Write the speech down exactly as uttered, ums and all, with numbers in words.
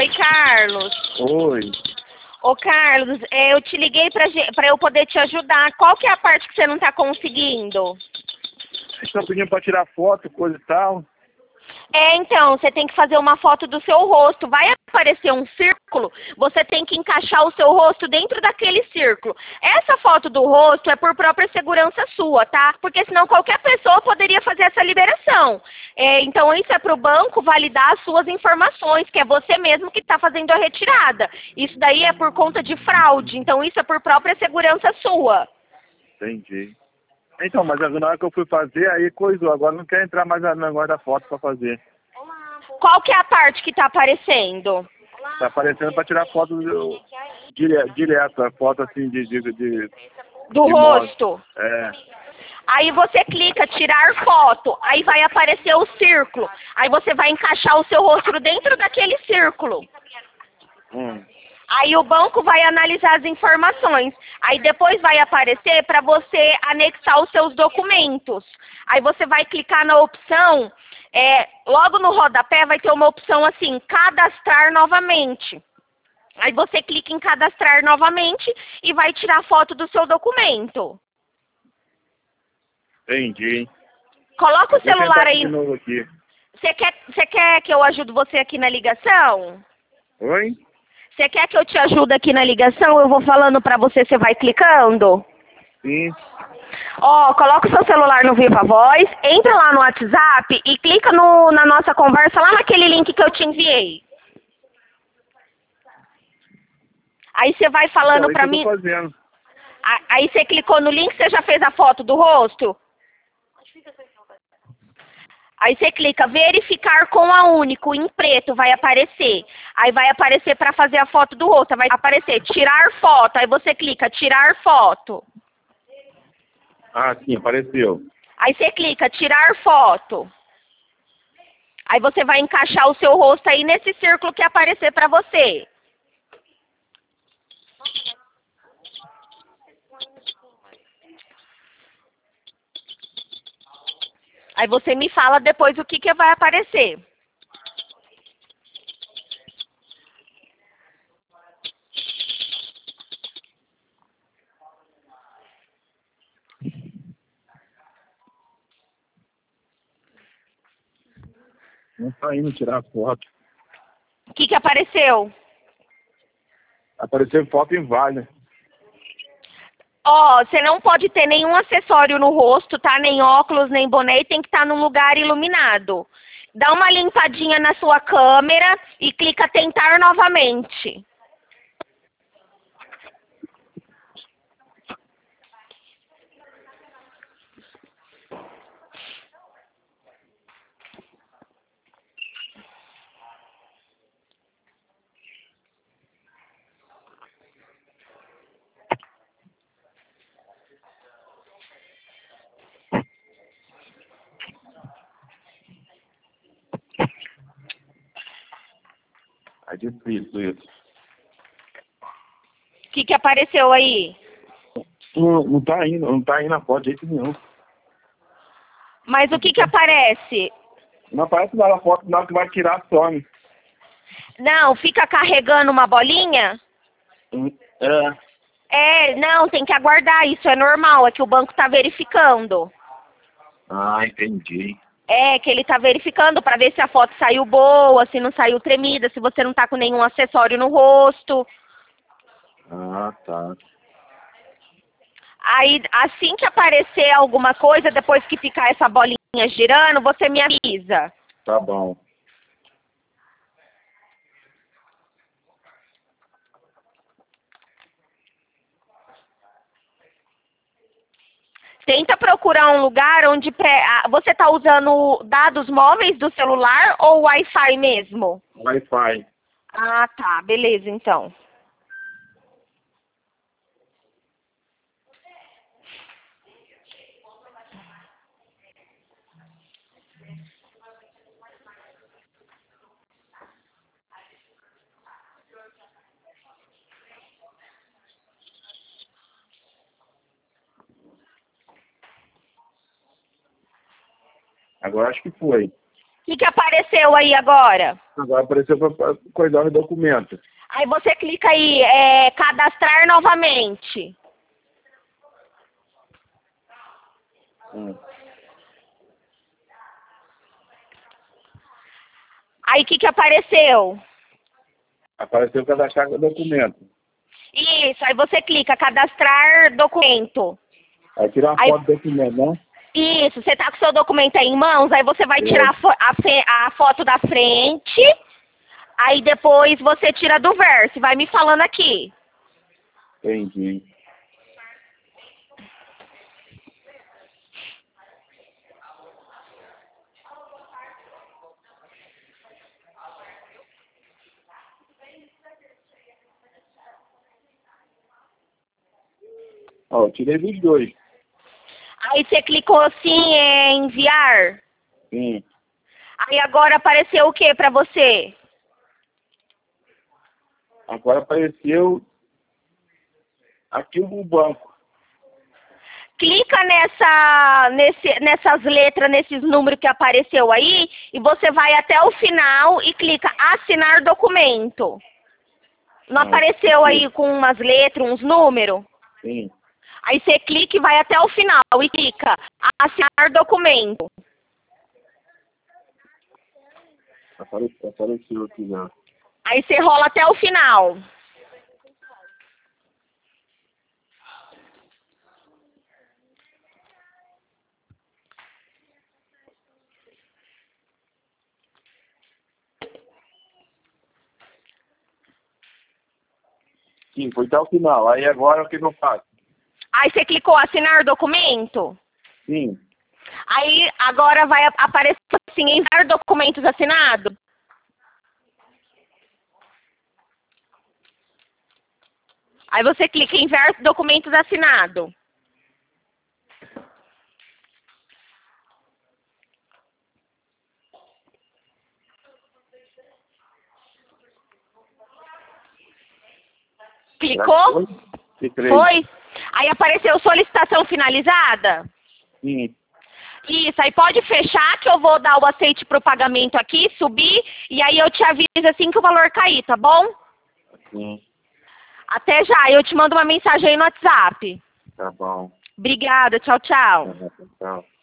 Oi, Carlos. Oi. Ô, Carlos, é, eu te liguei pra, ge- pra eu poder te ajudar. Qual que é a parte que você não tá conseguindo? Vocês estão pedindo para tirar foto, coisa e tal? É, então, você tem que fazer uma foto do seu rosto. Vai aparecer um círculo, você tem que encaixar o seu rosto dentro daquele círculo. Essa foto do rosto é por própria segurança sua, tá? Porque senão qualquer pessoa poderia fazer essa liberação. É, então, isso é para o banco validar as suas informações, que é você mesmo que está fazendo a retirada. Isso daí é por conta de fraude, então isso é por própria segurança sua. Entendi. Então, mas na hora que eu fui fazer, aí coisou. Agora não quer entrar mais no negócio da foto para fazer. Qual que é a parte que está aparecendo? Tá aparecendo para tirar foto do, dire, direto, a foto assim de... de, de Do de rosto. moto. É. Aí você clica tirar foto, aí vai aparecer o círculo. Aí você vai encaixar o seu rosto dentro daquele círculo. Hum. Aí o banco vai analisar as informações. Aí depois vai aparecer para você anexar os seus documentos. Aí você vai clicar na opção, é, logo no rodapé vai ter uma opção assim, cadastrar novamente. Aí você clica em cadastrar novamente e vai tirar foto do seu documento. Entendi. Coloca o Vou celular tentar aqui aí. de novo aqui. Você quer, você quer que eu ajude você aqui na ligação? Oi? Você quer que eu te ajude aqui na ligação? Eu vou falando pra você, você vai clicando? Sim. Ó, coloca o seu celular no Viva Voz, entra lá no WhatsApp e clica no, na nossa conversa lá naquele link que eu te enviei. Aí você vai falando Então, isso pra eu tô mim. fazendo. a- Aí você clicou no link, você já fez a foto do rosto? Aí você clica verificar com a Único, em preto, vai aparecer. Aí vai aparecer para fazer a foto do rosto, vai aparecer tirar foto. Aí você clica tirar foto. Ah, sim, apareceu. Aí você clica tirar foto. Aí você vai encaixar o seu rosto aí nesse círculo que aparecer para você. Aí você me fala depois o que que vai aparecer. Não tá indo tirar foto. O que que apareceu? Apareceu foto inválida. Ó, você não pode ter nenhum acessório no rosto, tá? Nem óculos, nem boné, e tem que estar num lugar iluminado. Dá uma limpadinha na sua câmera e clica tentar novamente. É difícil isso. O que que apareceu aí? Não, não tá indo, não tá indo a foto de jeito nenhum. Mas o que que aparece? Não aparece lá a foto, na hora que vai tirar, some. Não, fica carregando uma bolinha? Hum, É. É, não, tem que aguardar, isso é normal, é que o banco tá verificando. Ah, entendi. É, que ele tá verificando para ver se a foto saiu boa, se não saiu tremida, se você não tá com nenhum acessório no rosto. Ah, tá. Aí, assim que aparecer alguma coisa, depois que ficar essa bolinha girando, você me avisa. Tá bom. Tenta procurar um lugar onde pré- ah, você tá usando dados móveis do celular ou Wi-Fi mesmo? Wi-Fi. Ah, tá, beleza, então. Agora acho que foi. que, que apareceu aí agora? Agora apareceu para coisar os documentos. Aí você clica aí, é, cadastrar novamente. Hum. Aí o que, que apareceu? Apareceu cadastrar o documento. Isso, aí você clica cadastrar documento. Aí tirar uma Aí- foto do documento, né? Isso, você tá com o seu documento aí em mãos, aí você vai É. tirar a, fo- a fe- a foto da frente, aí depois você tira do verso, vai me falando aqui. Entendi. Ó, eu tirei dos dois. Aí você clicou assim em enviar, Sim. aí agora apareceu o que pra você? Agora apareceu aqui o banco. Clica nessa, nesse, nessas letras, nesses números que apareceu aí, e você vai até o final e clica assinar documento. Não Ah, apareceu sim. aí com umas letras, uns números? Sim. Aí você clica e vai até o final e clica assinar documento. Apareceu, apareceu aqui já. Aí você rola até o final. Sim, foi até o final. Aí agora o que que eu faço? Aí você clicou assinar documento. Sim. Aí agora vai ap- aparecer assim, enviar documentos assinados. Aí você clica em enviar documentos assinados. Clicou? Cliquei. Foi? Aí apareceu solicitação finalizada. Sim. Isso, aí pode fechar que eu vou dar o aceite pro pagamento aqui, subir, e aí eu te aviso assim que o valor cair, tá bom? Sim. Até já, eu te mando uma mensagem aí no WhatsApp. Tá bom. Obrigada, tchau, tchau. Tchau.